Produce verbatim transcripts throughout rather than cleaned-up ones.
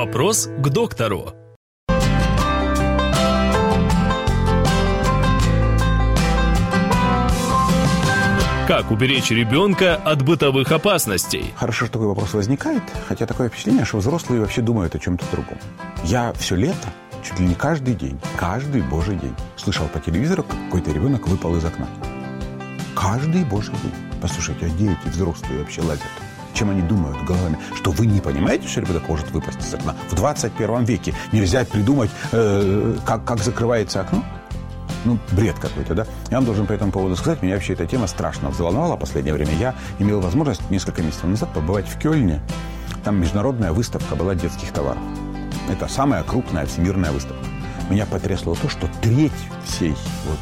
Вопрос к доктору. Как уберечь ребенка от бытовых опасностей? Хорошо, что такой вопрос возникает, хотя такое впечатление, что взрослые вообще думают о чем-то другом. Я все лето, чуть ли не каждый день, каждый божий день слышал по телевизору, как какой-то ребенок выпал из окна. Каждый божий день. Послушайте, а где эти взрослые вообще лазят? Чем они думают головами? Что вы не понимаете, что ребенок может выпасть из окна? В двадцать первом веке нельзя придумать, э, как, как закрывается окно? Ну, бред какой-то, да? Я вам должен по этому поводу сказать, меня вообще эта тема страшно взволновала в последнее время. Я имел возможность несколько месяцев назад побывать в Кёльне. Там международная выставка была детских товаров. Это самая крупная всемирная выставка. Меня потрясло то, что треть всей вот,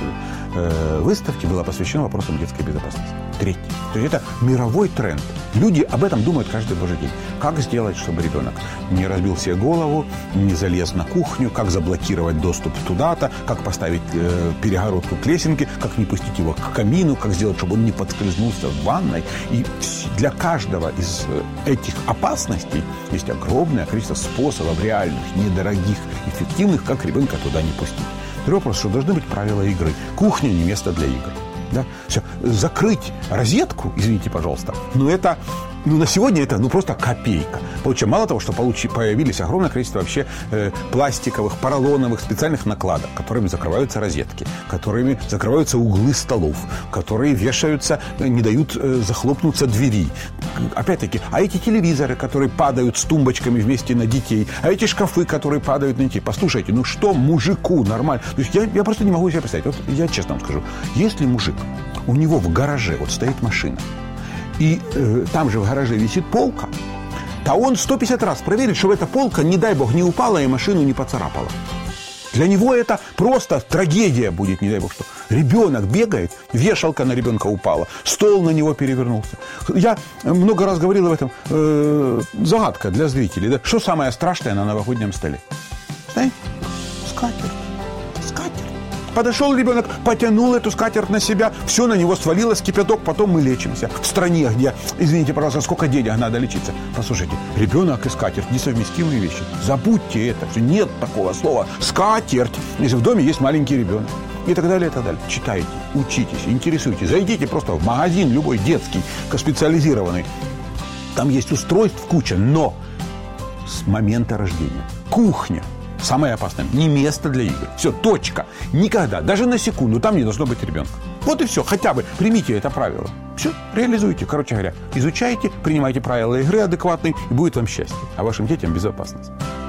э, выставки была посвящена вопросам детской безопасности. Треть. То есть это мировой тренд. Люди об этом думают каждый божий день. Как сделать, чтобы ребенок не разбил себе голову, не залез на кухню, как заблокировать доступ туда-то, как поставить э, перегородку к лесенке, как не пустить его к камину, как сделать, чтобы он не подскользнулся в ванной. И для каждого из этих опасностей есть огромное количество способов реальных, недорогих, эффективных, как ребенка туда не пустить. Другой вопрос, что должны быть правила игры. Кухня не место для игр. Да? Все. Закрыть розетку, извините, пожалуйста, но это, ну, на сегодня это, ну, просто копейка. Получается, мало того, что получи, появились огромное количество вообще э, пластиковых, поролоновых специальных накладок, которыми закрываются розетки, которыми закрываются углы столов, которые вешаются, не дают э, захлопнуться двери. Опять-таки, а эти телевизоры, которые падают с тумбочками вместе на детей, а эти шкафы, которые падают на детей. Послушайте, ну что мужику нормально? То есть я, я просто не могу себе представить. Вот я честно вам скажу, если мужик, у него в гараже вот стоит машина, и э, там же в гараже висит полка, то он сто пятьдесят раз проверит, чтобы эта полка, не дай бог, не упала и машину не поцарапала. Для него это просто трагедия будет, не дай бог что. Ребенок бегает, вешалка на ребенка упала, стол на него перевернулся. Я много раз говорил об этом. Э, загадка для зрителей. Да? Что самое страшное на новогоднем столе? Знаете? Скатерть. Скатерть. Подошел ребенок, потянул эту скатерть на себя, все на него свалилось, кипяток, потом мы лечимся. В стране, где, извините, пожалуйста, сколько денег надо лечиться. Послушайте, ребенок и скатерть – несовместимые вещи. Забудьте это. Нет такого слова «скатерть», если в доме есть маленький ребенок. И так далее, и так далее. Читайте, учитесь, интересуйтесь. Зайдите просто в магазин любой детский, специализированный. Там есть устройств куча, но с момента рождения. Кухня. Самое опасное. Не место для игр. Все, точка. Никогда, даже на секунду, там не должно быть ребенка. Вот и все. Хотя бы примите это правило. Все, реализуйте. Короче говоря, изучайте, принимайте правила игры адекватные, и будет вам счастье. А вашим детям безопасность.